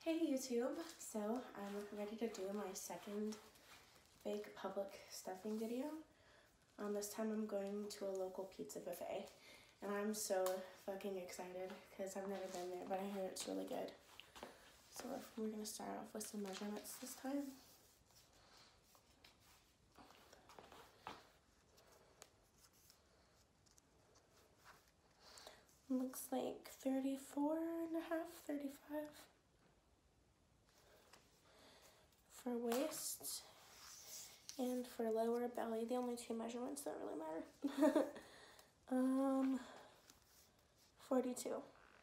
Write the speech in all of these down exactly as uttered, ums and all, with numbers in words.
Hey YouTube, so I'm ready to do my second big public stuffing video. Um, this time I'm going to a local pizza buffet, and I'm so fucking excited because I've never been there, but I hear it's really good. So we're gonna start off with some measurements this time. Looks like thirty-four and a half, thirty-five. For waist and for lower belly, the only two measurements that really matter. um, forty-two.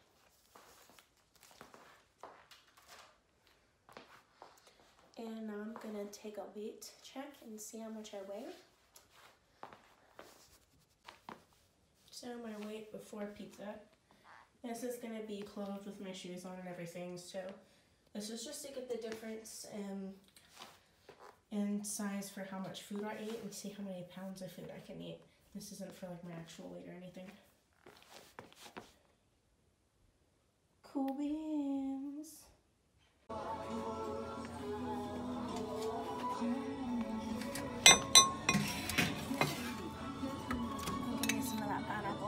And now I'm gonna take a weight check and see how much I weigh. So my weight before pizza. This is gonna be clothed with my shoes on and everything, so this is just to get the difference in, in size for how much food I ate and see how many pounds of food I can eat. This isn't for like my actual weight or anything. Cool beans. Give me some of that pineapple.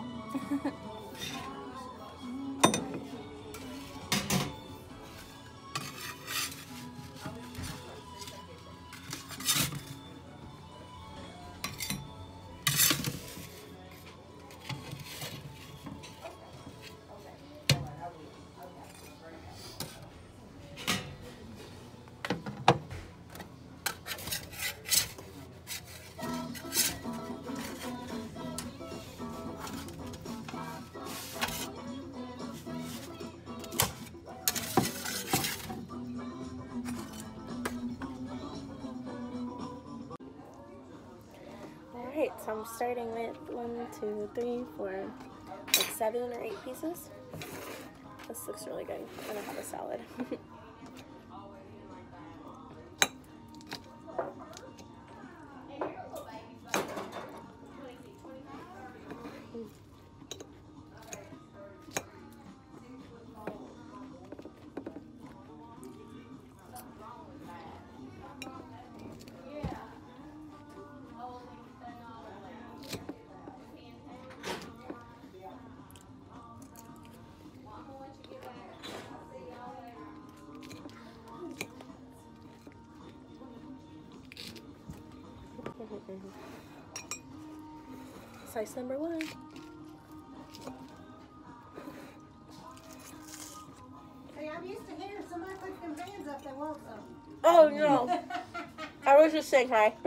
Alright, so I'm starting with one, two, three, four, like seven or eight pieces. This looks really good. I'm gonna have a salad. Slice number one. Hey, I'm used to hearing somebody put them hands up that want something. Oh no. I was just saying hi.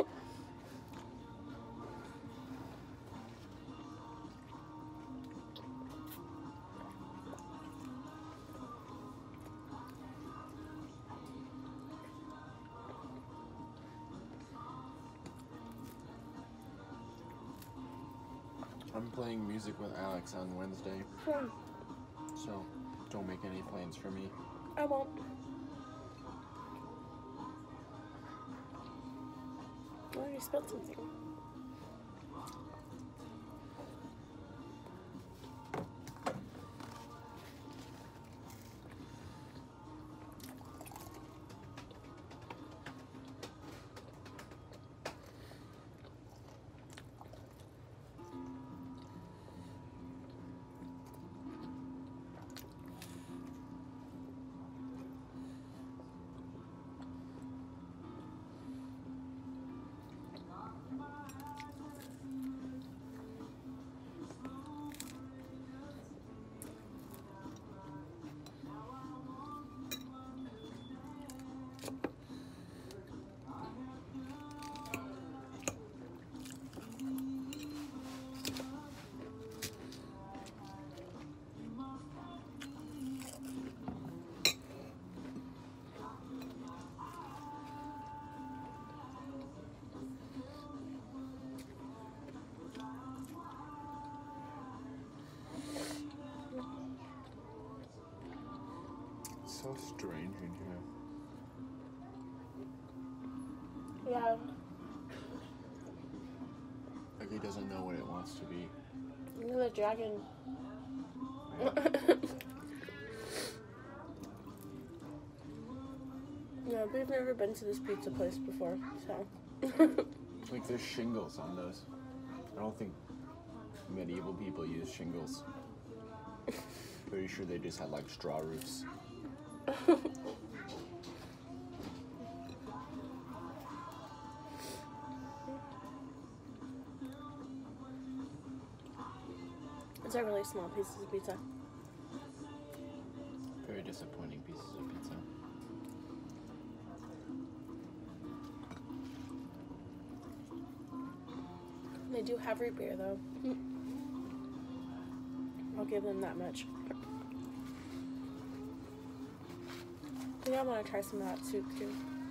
I'm playing music with Alex on Wednesday, Hmm. so don't make any plans for me. I won't. I already spilled something. It's so strange in here. Yeah. Like he doesn't know what it wants to be. Look at the dragon. Yeah, we've never been to this pizza place before, so. Like there's shingles on those. I don't think medieval people used shingles. Pretty sure they just had like straw roofs. It's a really small pieces of pizza. Very disappointing pieces of pizza. They do have root beer though. I'll give them that much. I think I want to try some of that soup too.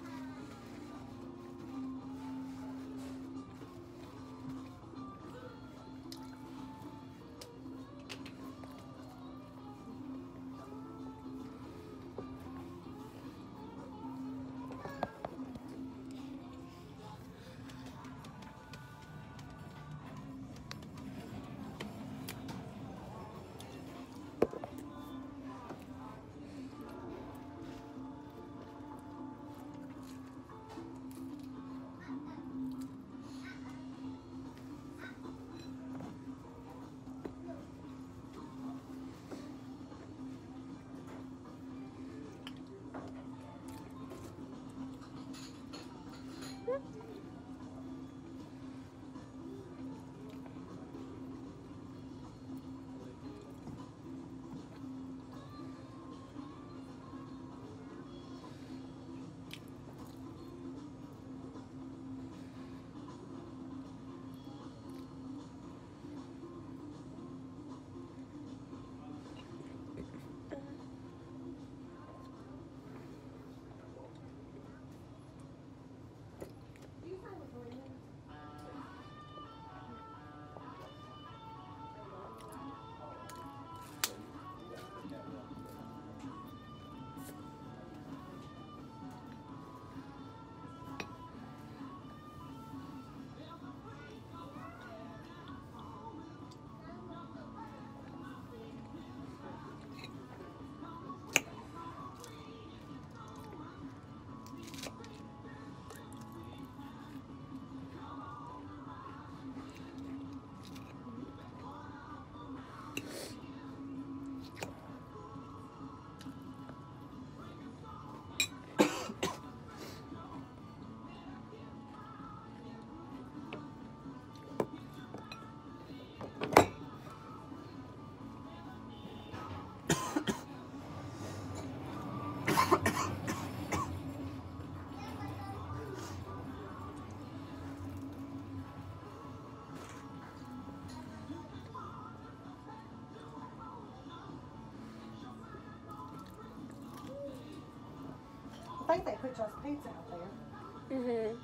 I think they put just pizza out there. Mm-hmm.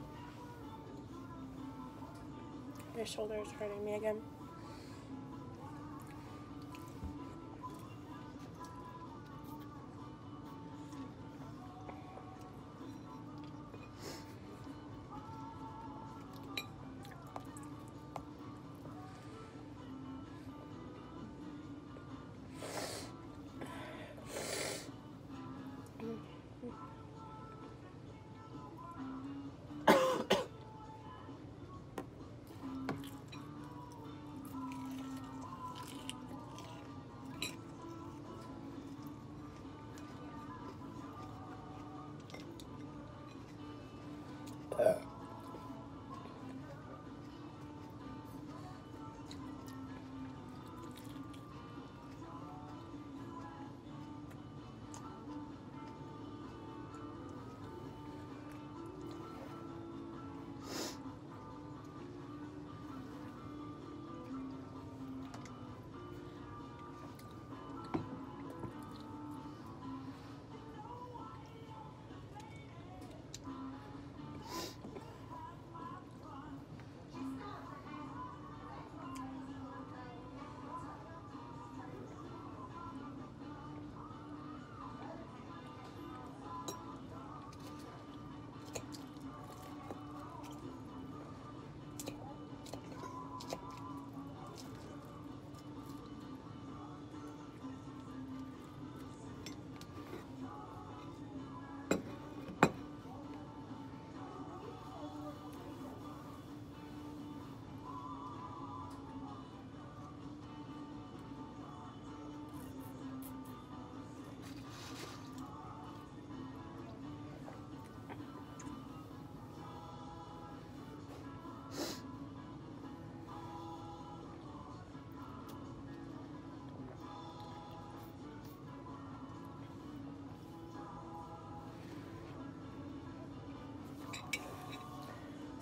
My shoulder is hurting me again.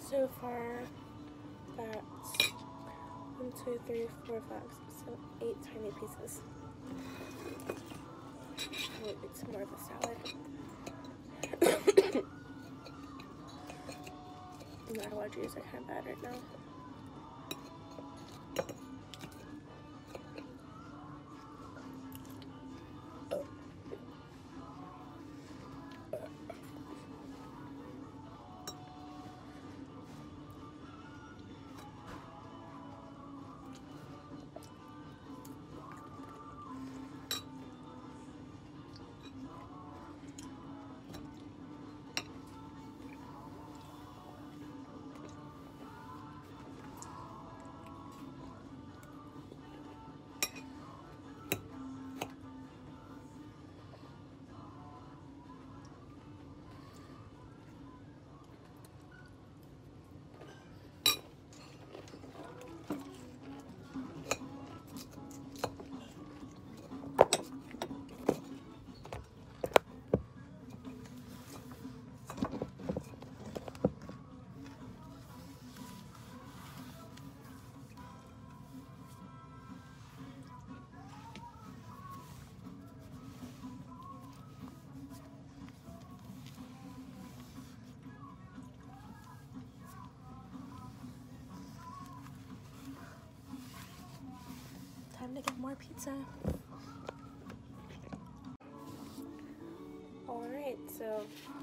So far, that's one, two, three, four, five, six, seven, eight tiny pieces. Oh, it's more of a salad. My allergies are kind of bad right now. Time to get more pizza. Alright, so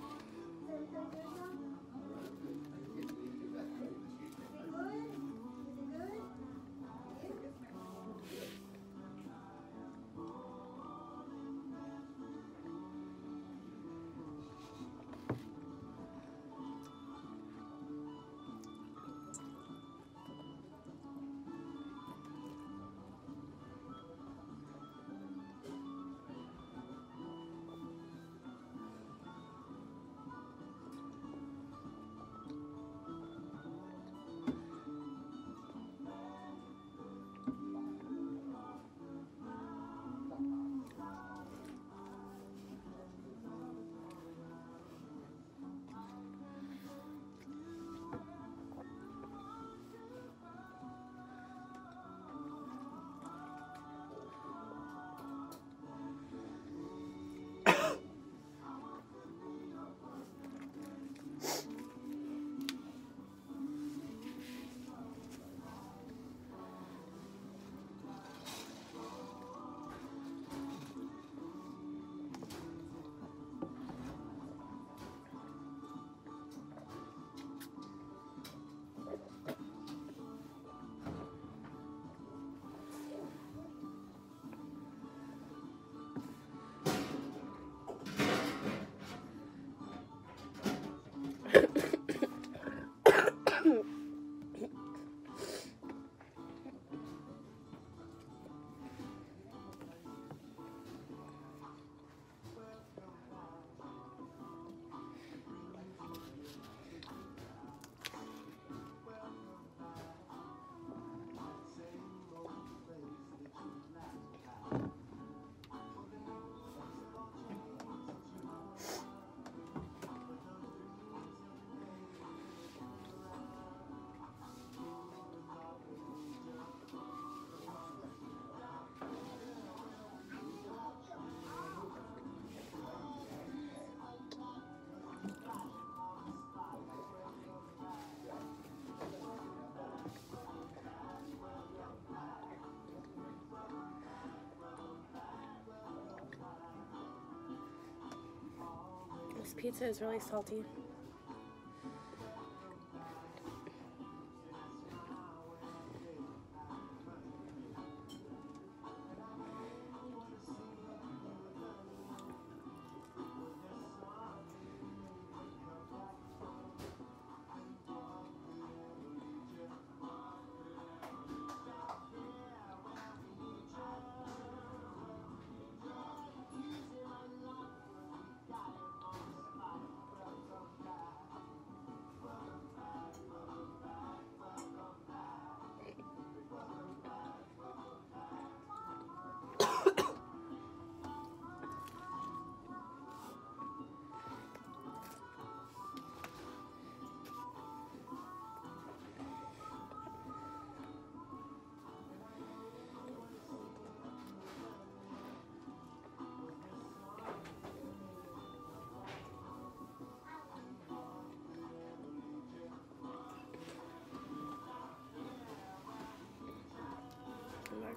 this pizza is really salty.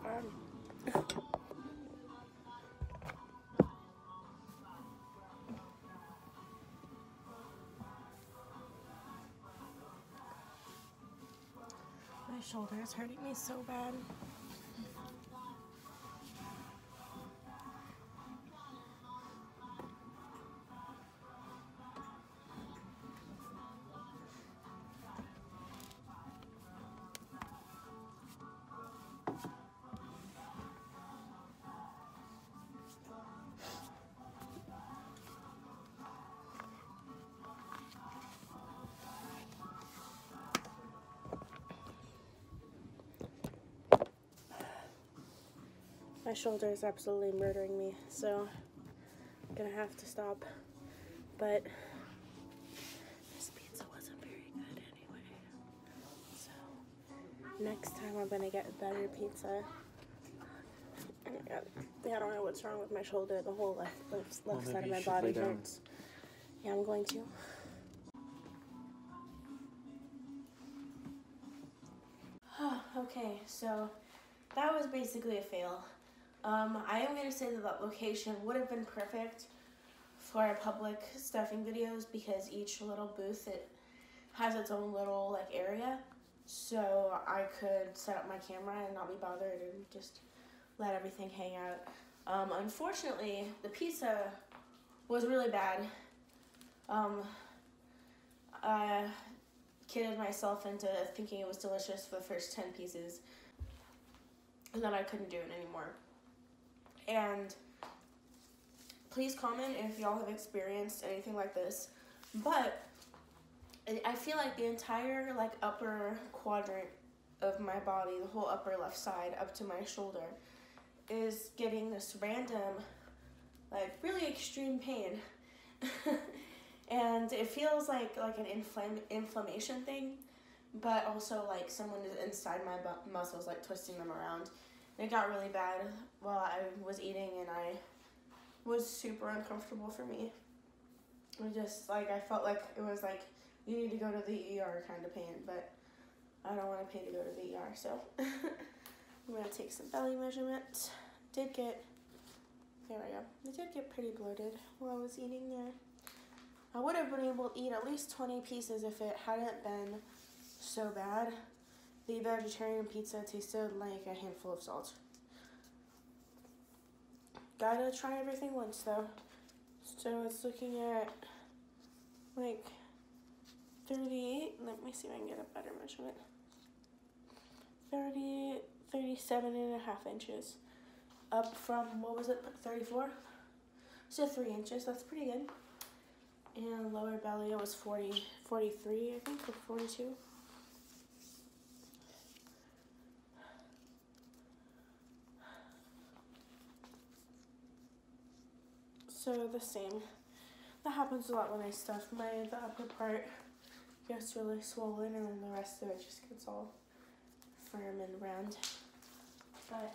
bad. My shoulder is hurting me so bad. My shoulder is absolutely murdering me, so I'm gonna have to stop. But this pizza wasn't very good anyway. So next time I'm gonna get better pizza. I don't know what's wrong with my shoulder. The whole left left, left Well, side of maybe my you should body lay down. hurts. Yeah, I'm going to. Okay, so that was basically a fail. Um, I am going to say that that location would have been perfect for public stuffing videos because each little booth, it has its own little like area. So I could set up my camera and not be bothered and just let everything hang out. Um, unfortunately, the pizza was really bad. Um, I kidded myself into thinking it was delicious for the first ten pieces, and then I couldn't do it anymore. And please comment if y'all have experienced anything like this. But I feel like the entire like upper quadrant of my body, the whole upper left side up to my shoulder, is getting this random, like really extreme pain. And it feels like like an inflam inflammation thing, but also like someone is inside my bu muscles, like twisting them around. And it got really bad while I was eating, and I was super uncomfortable for me. It just like I felt like it was like you need to go to the E R kind of pain, but I don't want to pay to go to the E R, so I'm gonna take some belly measurements. Did get there we go. I did get pretty bloated while I was eating there. I would have been able to eat at least twenty pieces if it hadn't been so bad. The vegetarian pizza tasted like a handful of salt. Gotta try everything once though. So it's looking at like thirty-eight. Let me see if I can get a better measurement. thirty, thirty-seven and a half inches. Up from, what was it, thirty-four? So three inches, that's pretty good. And lower belly, it was forty, forty-three, I think, or forty-two. So the same. That happens a lot when I stuff. My the upper part gets really swollen, and then the rest of it just gets all firm and round. But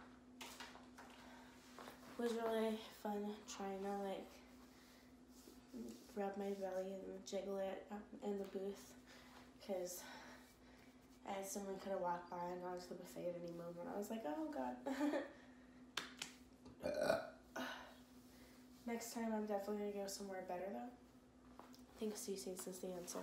it was really fun trying to like rub my belly and jiggle it up in the booth, because as someone could have walked by and gone to the buffet at any moment. I was like, oh god. Next time I'm definitely going to go somewhere better though. I think C C's is the answer.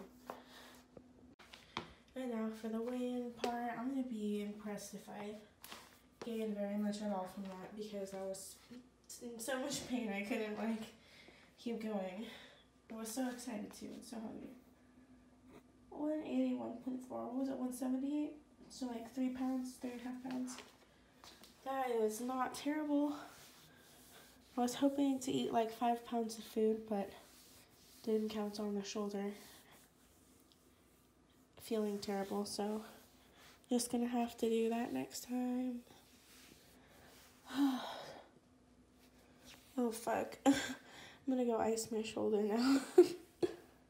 And now for the weigh-in part, I'm going to be impressed if I gained very much at all from that, because I was in so much pain I couldn't like keep going. I was so excited too and so hungry. one eighty-one point four, what was it, one seventy-eight? So like three pounds, three and a half pounds. That is not terrible. I was hoping to eat like five pounds of food, but didn't count on the shoulder. Feeling terrible, so just gonna have to do that next time. Oh fuck. I'm gonna go ice my shoulder now.